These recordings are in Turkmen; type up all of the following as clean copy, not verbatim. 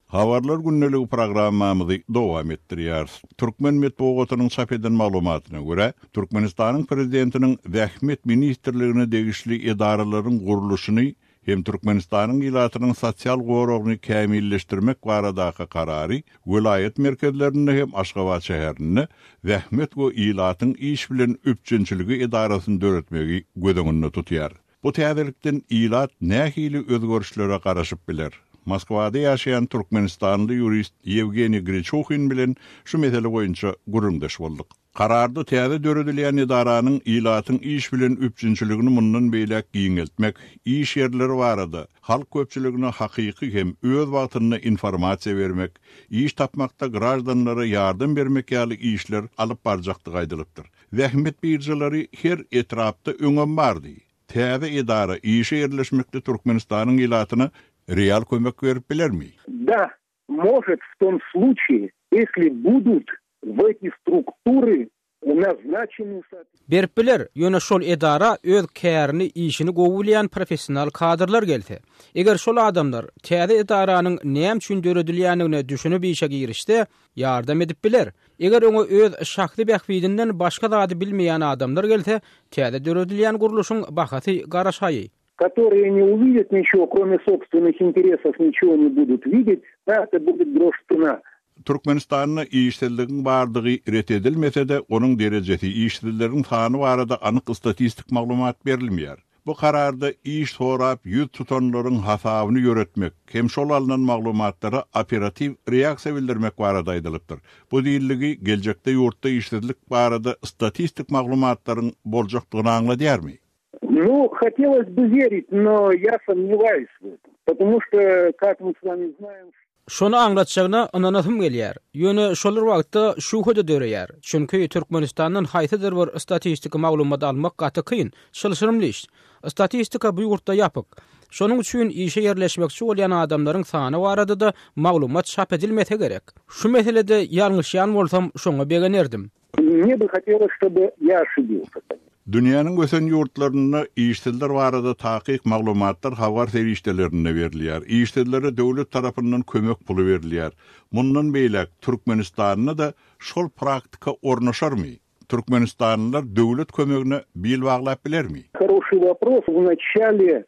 Habarlar günneligi programmamyzy dowam etdirýär. Türkmen medeniýetiniň çap eden maglumatyna görä, Türkmenistanyň prezidentiniň Wähmet ministrligine degişli edaralaryň guruluşyny hem Türkmenistanyň ýylatynyň sosial goragyny kämilleşdirmek baradaky karary vilayet merkezlerinde hem Aşgabat şäherinde Wähmet we ýylatyň iş bilen öpçünçiligi edarasyny döretmegi gödeňinde tutýar. Bu täzelikden ýylat nähili özgörüşlere garaşyp biler. Moskvada yaşayan Türkmenistanlı jurist Yevgeniy Grichukhin bilen şu mesele boýunça gurulmdaş boldyk. Kararda täze döredilen edaranyň ýylatyň iş bilen öpçünçiligini mundan beýlek giňeltmek, iş ýerleri barada halk köpçüligine hakyky hem öz wagtyna informasiýa bermek, iş tapmakda grajdanlara ýardym bermek ýaly işler alyp barjakdygy aýdylypdyr. Wähmet birjilary her etrapda öňem bardy. Täze edara işe ýerleşmekde Türkmenistanyň ýylatyna реал көмөк берип билерми? Да, может в том случае, если будут в эти структуры назначены... Berip biler, ýöne şol edara öz kärini işini gowulayan professional kadrlar gelse. Eger şol adamlar täze edaranyň näme üçin döredilýändigine düşünüp işe girişde ýardam edip biler. Eger oňa öz şahsy bähwidinden başga zady bilmeýän adamlar gelse, täze döredilýän guruluşyň bahasy garaşaýy. Которые не увидят ничего, кроме собственных интересов, ничего не будут видеть, это будет грош цена. Türkmenistanyň işçiligiň bardygy ret edilmese de, onuň derejesi işçileriň sany barada anyk statistik maglumat berilmeýär. Bu kararda iş sorap ýüz tutanlaryň hasabyny ýöretmek, hem şol alynan maglumatlara operativ reaksiýa bildirmek barada aýdylypdyr. Bu diýilligi geljekde ýurtda işçilik barada statistik maglumatlaryň boljakdygyny aňladýarmy? Ну, хотелось бы верить, но я сомневаюсь в этом. Потому что, как мы с вами знаем... Şonu anlatjagna ananatym gelýär. Ýöne şolar wagtda şu hoda döreýär. Çünki Türkmenistanyň haýsydyr bir statistik maglumat almak gaty kyn, şylşyrymly iş. Statistika bu ýurtda ýapyk. Şonuň üçin işe ýerleşmekçi bolýan adamlaryň sany barada da maglumat çap edilmese gerek. Şu meselede ýalňyşýan bolsam şoňa begenerdim. Мне бы хотелось, чтобы я ошибился. Dünýäniň gösen ýurtlaryna işçiler barada takyk maglumatlar habar serişdelerine berilýär. İşçilere döwlet tarapyndan kömek puly berilýär. Mundan beýlek Türkmenistanyna da şol praktika ornaşarmy? Türkmenistanlılar döwlet kömegine bil baglap bilermi? Хороший вопрос. В начале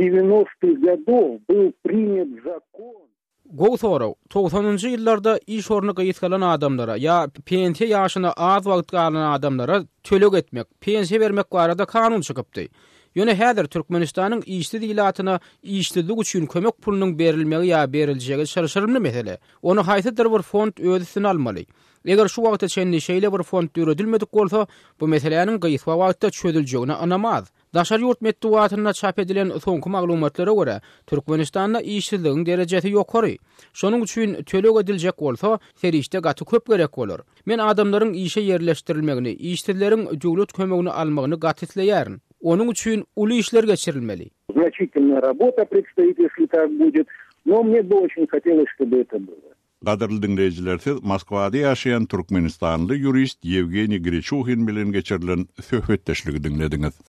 90-х годов был принят закон. Gowsoro 90-njy ýyllarda iş orny gyýytgalan adamlara ýa pensiýa ýaşyna az wagt galan adamlara tölek etmek, pensiýa bermek barada kanun çykypdy. Ýöne häzir Türkmenistanyň işçi ýylatyna işçilik üçin kömek pulunyň berilmegi ýa beriljegi şarşyrymly mesele. Onu haýsydyr bir fond öz üstüne almaly. Eger şu wagtda çenli şeýle bir fond döredilmedik bolsa, bu meseleniň gyýytma wagtda çözüljegine anamaz. Daşar ýurt medeniýetyna çap edilen soňky maglumatlara görä, Türkmenistanda işçiligiň derejesi ýokary. Şonuň üçin tölek ediljek bolsa, serişde gaty köp gerek bolar. Men adamlaryň işe ýerleşdirilmegini, işçileriň döwlet kömegini almagyny gaty isleýärin. Onuň üçin uly işler geçirilmeli. Значительная работа предстоит, если так будет, но мне бы очень хотелось, чтобы это было. Gaderly dinleyijiler, siz Moskvada ýaşaýan Türkmenistanly jurist Yevgeniy Grichukhin bilen geçirilen söhbetdeşligi dinlediňiz.